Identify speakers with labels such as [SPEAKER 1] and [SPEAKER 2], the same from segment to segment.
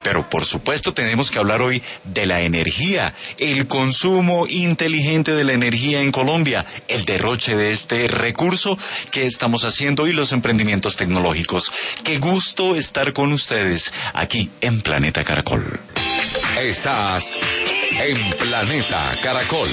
[SPEAKER 1] Pero por supuesto tenemos que hablar hoy de la energía, el consumo inteligente de la energía en Colombia, el derroche de este recurso que estamos haciendo y los emprendimientos tecnológicos. Qué gusto estar con ustedes aquí en Planeta Caracol.
[SPEAKER 2] Estás en Planeta Caracol.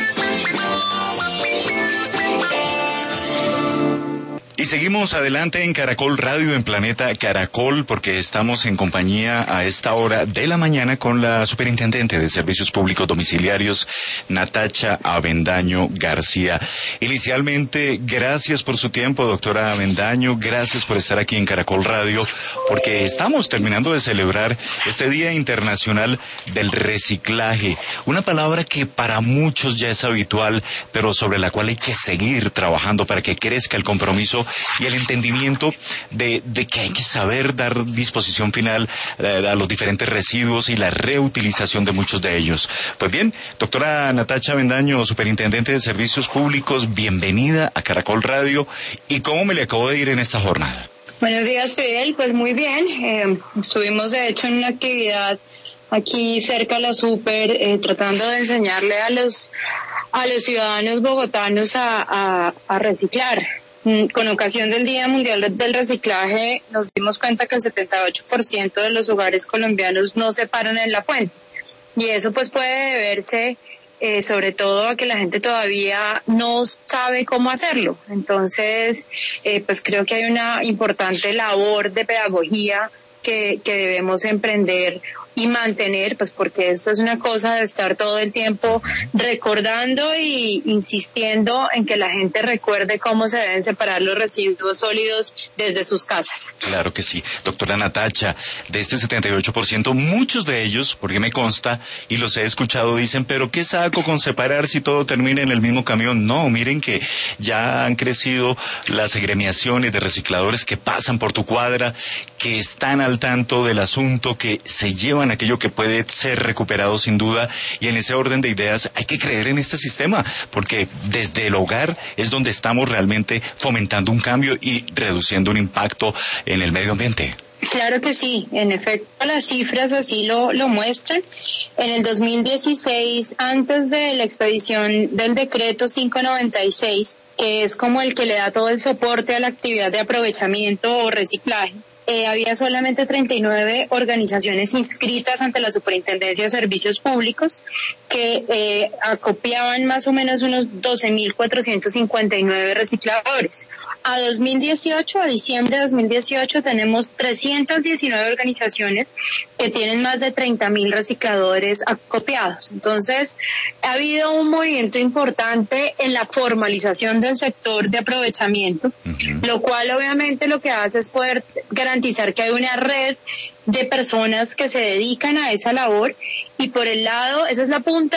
[SPEAKER 1] Y seguimos adelante en Caracol Radio, en Planeta Caracol, porque estamos en compañía a esta hora de la mañana con la Superintendente de Servicios Públicos Domiciliarios, Natacha Avendaño García. Inicialmente, gracias por su tiempo, doctora Avendaño, gracias por estar aquí en Caracol Radio, porque estamos terminando de celebrar este Día Internacional del Reciclaje, una palabra que para muchos ya es habitual, pero sobre la cual hay que seguir trabajando para que crezca el compromiso y el entendimiento de que hay que saber dar disposición final a los diferentes residuos y la reutilización de muchos de ellos. Pues bien, doctora Natacha Avendaño, Superintendente de Servicios Públicos, bienvenida a Caracol Radio. ¿Y cómo me le acabo de ir en esta jornada?
[SPEAKER 3] Buenos días, Fidel. Pues muy bien. Estuvimos de hecho en una actividad aquí cerca de la Super, tratando de enseñarle a los ciudadanos bogotanos a reciclar. Con ocasión del Día Mundial del Reciclaje nos dimos cuenta que el 78% de los hogares colombianos no se paran en la fuente, y eso pues puede deberse sobre todo a que la gente todavía no sabe cómo hacerlo. Entonces pues creo que hay una importante labor de pedagogía que debemos emprender y mantener, pues porque esto es una cosa de estar todo el tiempo recordando y insistiendo en que la gente recuerde cómo se deben separar los residuos sólidos desde sus casas.
[SPEAKER 1] Claro que sí. Doctora Natacha, de este 78%, muchos de ellos, porque me consta y los he escuchado, dicen, pero ¿qué saco con separar si todo termina en el mismo camión? No, miren que ya han crecido las agremiaciones de recicladores que pasan por tu cuadra, que están al tanto del asunto, que se llevan aquello que puede ser recuperado sin duda, y en ese orden de ideas hay que creer en este sistema, porque desde el hogar es donde estamos realmente fomentando un cambio y reduciendo un impacto en el medio ambiente.
[SPEAKER 3] Claro que sí, en efecto las cifras así lo muestran. En el 2016, antes de la expedición del decreto 596, que es como el que le da todo el soporte a la actividad de aprovechamiento o reciclaje, había solamente 39 organizaciones inscritas ante la Superintendencia de Servicios Públicos que acopiaban más o menos unos 12.459 recicladores. A diciembre de 2018, tenemos 319 organizaciones que tienen más de 30.000 recicladores acopiados. Entonces, ha habido un movimiento importante en la formalización del sector de aprovechamiento, lo cual obviamente lo que hace es poder garantizar que hay una red de personas que se dedican a esa labor, y por el lado, esa es la punta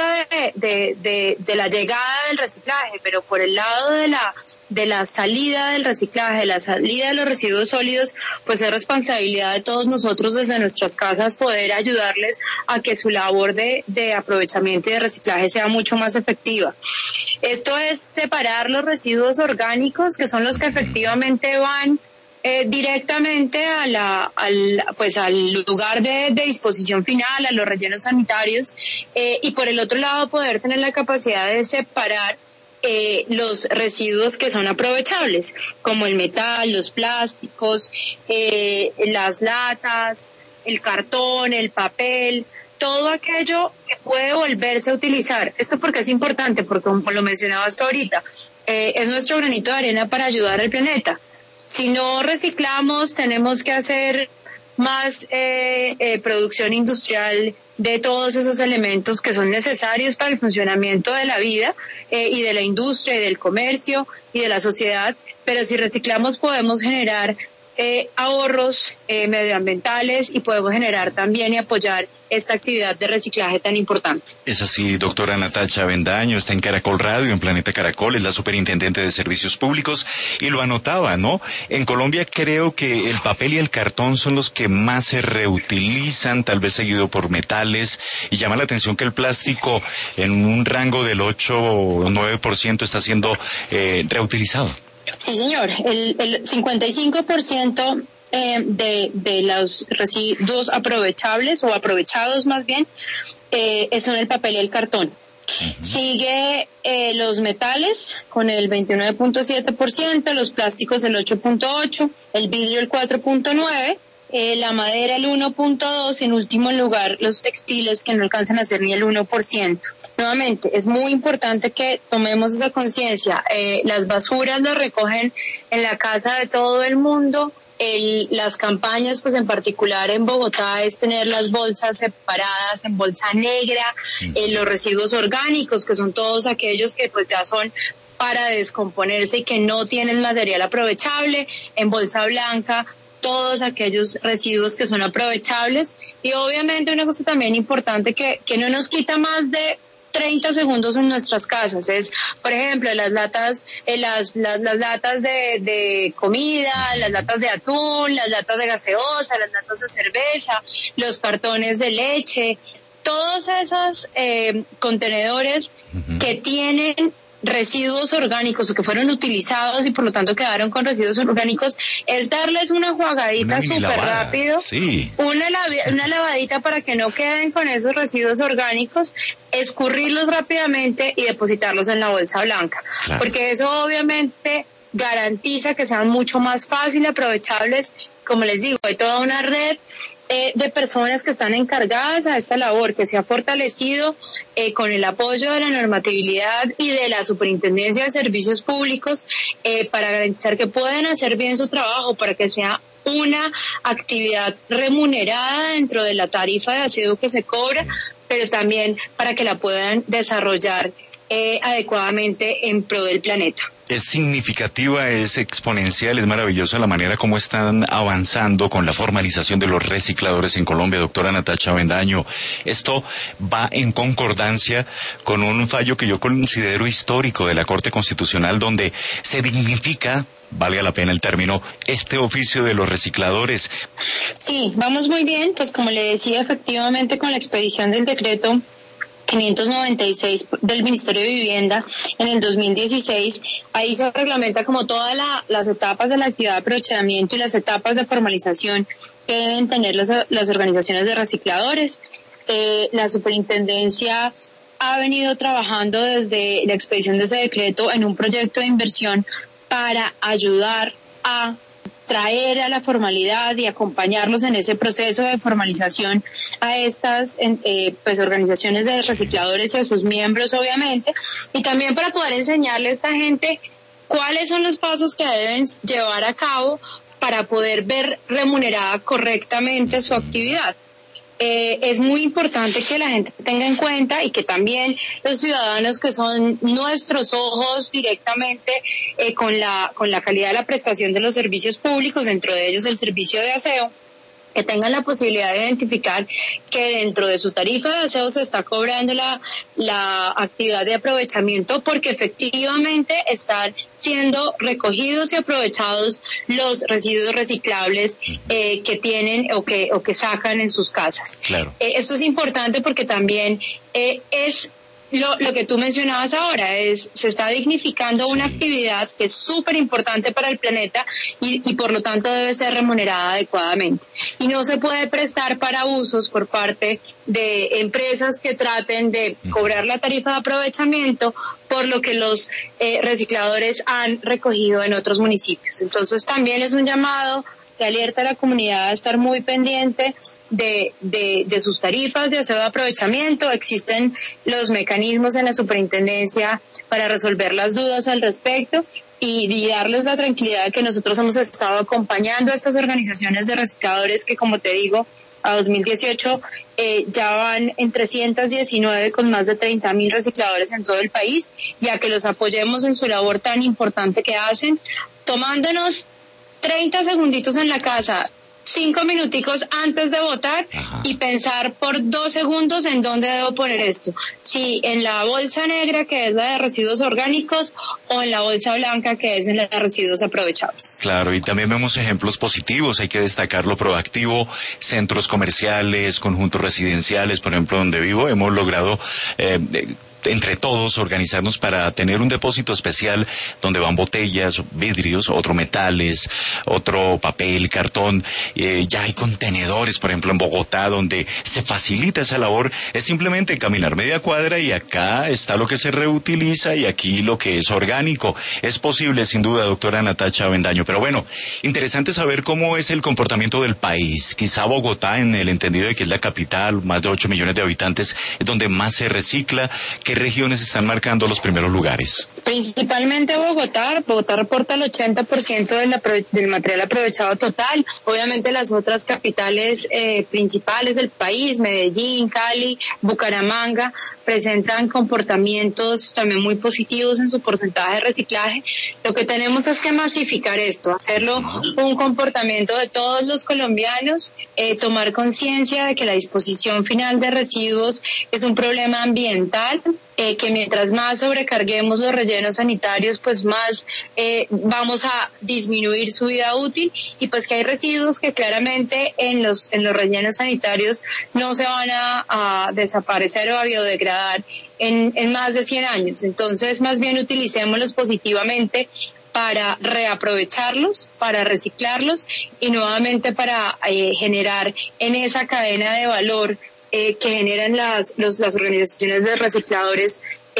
[SPEAKER 3] de la llegada del reciclaje, pero por el lado de la salida del reciclaje, la salida de los residuos sólidos, pues es responsabilidad de todos nosotros desde nuestras casas poder ayudarles a que su labor de aprovechamiento y de reciclaje sea mucho más efectiva. Esto es separar los residuos orgánicos, que son los que efectivamente van directamente al lugar de disposición final, a los rellenos sanitarios, y por el otro lado poder tener la capacidad de separar los residuos que son aprovechables, como el metal, los plásticos, las latas, el cartón, el papel, todo aquello que puede volverse a utilizar. Esto porque es importante, porque como lo mencionaba hasta ahorita, es nuestro granito de arena para ayudar al planeta. Si no reciclamos, tenemos que hacer más producción industrial de todos esos elementos que son necesarios para el funcionamiento de la vida y de la industria y del comercio y de la sociedad, pero si reciclamos podemos generar ahorros medioambientales y podemos generar también y apoyar esta actividad de reciclaje tan importante.
[SPEAKER 1] Es así, doctora Natacha Avendaño, está en Caracol Radio, en Planeta Caracol, es la Superintendente de Servicios Públicos, y lo anotaba, ¿no? En Colombia creo que el papel y el cartón son los que más se reutilizan, tal vez seguido por metales, y llama la atención que el plástico en un rango del 8 o 9% está siendo reutilizado.
[SPEAKER 3] Sí, señor. El 55% de los residuos aprovechables o aprovechados más bien, son el papel y el cartón. Sigue los metales con el 29.7%, los plásticos el 8.8%, el vidrio el 4.9%, la madera el 1.2%, en último lugar los textiles que no alcanzan a ser ni el 1%. Nuevamente, es muy importante que tomemos esa conciencia. Las basuras las recogen en la casa de todo el mundo. Las campañas, pues en particular en Bogotá, es tener las bolsas separadas en bolsa negra, los residuos orgánicos, que son todos aquellos que pues ya son para descomponerse y que no tienen material aprovechable, en bolsa blanca, todos aquellos residuos que son aprovechables. Y obviamente una cosa también importante que no nos quita más de 30 segundos en nuestras casas es, por ejemplo, las latas, las latas de comida, las latas de atún, las latas de gaseosa, las latas de cerveza, los cartones de leche, todos esos contenedores que tienen residuos orgánicos o que fueron utilizados y por lo tanto quedaron con residuos orgánicos, es darles una jugadita súper rápido,
[SPEAKER 1] sí.
[SPEAKER 3] una lavadita para que no queden con esos residuos orgánicos, escurrirlos rápidamente y depositarlos en la bolsa blanca, claro. Porque eso obviamente garantiza que sean mucho más fácil aprovechables. Como les digo, hay toda una red de personas que están encargadas a esta labor, que se ha fortalecido con el apoyo de la normatividad y de la Superintendencia de Servicios Públicos para garantizar que puedan hacer bien su trabajo, para que sea una actividad remunerada dentro de la tarifa de aseo que se cobra, pero también para que la puedan desarrollar adecuadamente en pro del planeta.
[SPEAKER 1] Es significativa, es exponencial, es maravillosa la manera como están avanzando con la formalización de los recicladores en Colombia, doctora Natacha Avendaño. Esto va en concordancia con un fallo que yo considero histórico de la Corte Constitucional, donde se dignifica, valga la pena el término, este oficio de los recicladores.
[SPEAKER 3] Sí, vamos muy bien, pues como le decía, efectivamente con la expedición del decreto 596 del Ministerio de Vivienda en el 2016, ahí se reglamenta como todas las etapas de la actividad de aprovechamiento y las etapas de formalización que deben tener las organizaciones de recicladores. La superintendencia ha venido trabajando desde la expedición de ese decreto en un proyecto de inversión para ayudar a traer a la formalidad y acompañarlos en ese proceso de formalización a estas pues organizaciones de recicladores y a sus miembros, obviamente, y también para poder enseñarle a esta gente cuáles son los pasos que deben llevar a cabo para poder ver remunerada correctamente su actividad. Es muy importante que la gente tenga en cuenta y que también los ciudadanos, que son nuestros ojos directamente con la calidad de la prestación de los servicios públicos, dentro de ellos el servicio de aseo, que tengan la posibilidad de identificar que dentro de su tarifa de aseo se está cobrando la actividad de aprovechamiento, porque efectivamente están siendo recogidos y aprovechados los residuos reciclables que tienen o que sacan en sus casas.
[SPEAKER 1] Claro.
[SPEAKER 3] Esto es importante porque también es lo que tú mencionabas ahora, se está dignificando una actividad que es súper importante para el planeta y por lo tanto debe ser remunerada adecuadamente. Y no se puede prestar para abusos por parte de empresas que traten de cobrar la tarifa de aprovechamiento por lo que los recicladores han recogido en otros municipios. Entonces también es un llamado que alerta a la comunidad a estar muy pendiente de sus tarifas de aseo de aprovechamiento. Existen los mecanismos en la superintendencia para resolver las dudas al respecto y darles la tranquilidad de que nosotros hemos estado acompañando a estas organizaciones de recicladores que, como te digo, a 2018 ya van en 319 con más de 30.000 recicladores en todo el país, ya que los apoyemos en su labor tan importante que hacen, tomándonos 30 segunditos en la casa, 5 minuticos antes de votar. Ajá. Y pensar por 2 segundos en dónde debo poner esto. Si en la bolsa negra, que es la de residuos orgánicos, o en la bolsa blanca, que es en la de residuos aprovechables.
[SPEAKER 1] Claro, y también vemos ejemplos positivos, hay que destacar lo proactivo, centros comerciales, conjuntos residenciales, por ejemplo, donde vivo, hemos logrado entre todos organizarnos para tener un depósito especial donde van botellas, vidrios, otro metales, otro papel, cartón. Ya hay contenedores, por ejemplo, en Bogotá, donde se facilita esa labor. Es simplemente caminar media cuadra y acá está lo que se reutiliza y aquí lo que es orgánico. Es posible, sin duda, doctora Natacha Avendaño. Pero bueno, interesante saber cómo es el comportamiento del país. Quizá Bogotá, en el entendido de que es la capital, más de 8 millones de habitantes, es donde más se recicla. ¿Qué regiones están marcando los primeros lugares?
[SPEAKER 3] Principalmente Bogotá. Bogotá reporta el 80% del material aprovechado total. Obviamente las otras capitales principales del país, Medellín, Cali, Bucaramanga, presentan comportamientos también muy positivos en su porcentaje de reciclaje. Lo que tenemos es que masificar esto, hacerlo un comportamiento de todos los colombianos, tomar conciencia de que la disposición final de residuos es un problema ambiental, que mientras más sobrecarguemos los rellenos sanitarios, pues más vamos a disminuir su vida útil, y pues que hay residuos que claramente en los rellenos sanitarios no se van a desaparecer o a biodegradar en más de 100 años. Entonces, más bien utilicémoslos positivamente para reaprovecharlos, para reciclarlos y nuevamente para generar en esa cadena de valor que generan las organizaciones de recicladores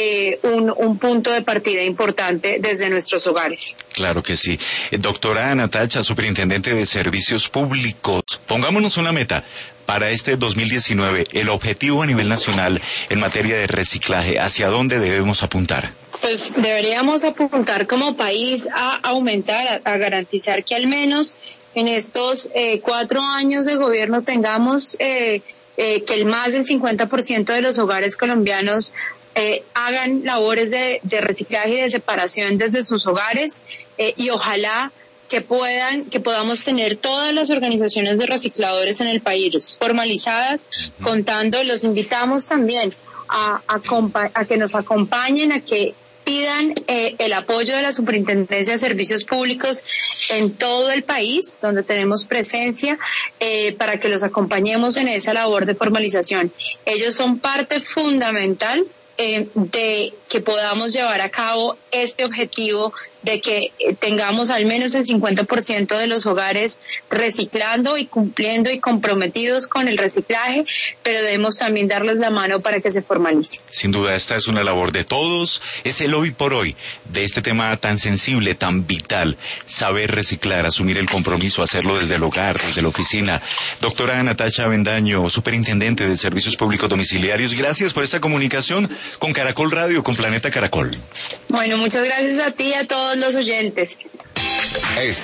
[SPEAKER 3] un punto de partida importante desde nuestros hogares.
[SPEAKER 1] Claro que sí. Doctora Natacha, superintendente de Servicios Públicos, pongámonos una meta para este 2019, el objetivo a nivel nacional en materia de reciclaje, ¿hacia dónde debemos apuntar?
[SPEAKER 3] Pues deberíamos apuntar como país a aumentar, a garantizar que al menos en estos 4 años de gobierno tengamos que el más del 50% de los hogares colombianos hagan labores de reciclaje y de separación desde sus hogares, y ojalá que podamos tener todas las organizaciones de recicladores en el país formalizadas, contando. Los invitamos también a que nos acompañen, a que pidan el apoyo de la Superintendencia de Servicios Públicos en todo el país, donde tenemos presencia, para que los acompañemos en esa labor de formalización. Ellos son parte fundamental de que podamos llevar a cabo este objetivo de que tengamos al menos el 50% de los hogares reciclando y cumpliendo y comprometidos con el reciclaje, pero debemos también darles la mano para que se formalice.
[SPEAKER 1] Sin duda, esta es una labor de todos, es el hoy por hoy de este tema tan sensible, tan vital, saber reciclar, asumir el compromiso, hacerlo desde el hogar, desde la oficina. Doctora Natacha Avendaño, superintendente de Servicios Públicos Domiciliarios, gracias por esta comunicación con Caracol Radio, con Planeta Caracol.
[SPEAKER 3] Bueno, muchas gracias a ti y a todos los oyentes.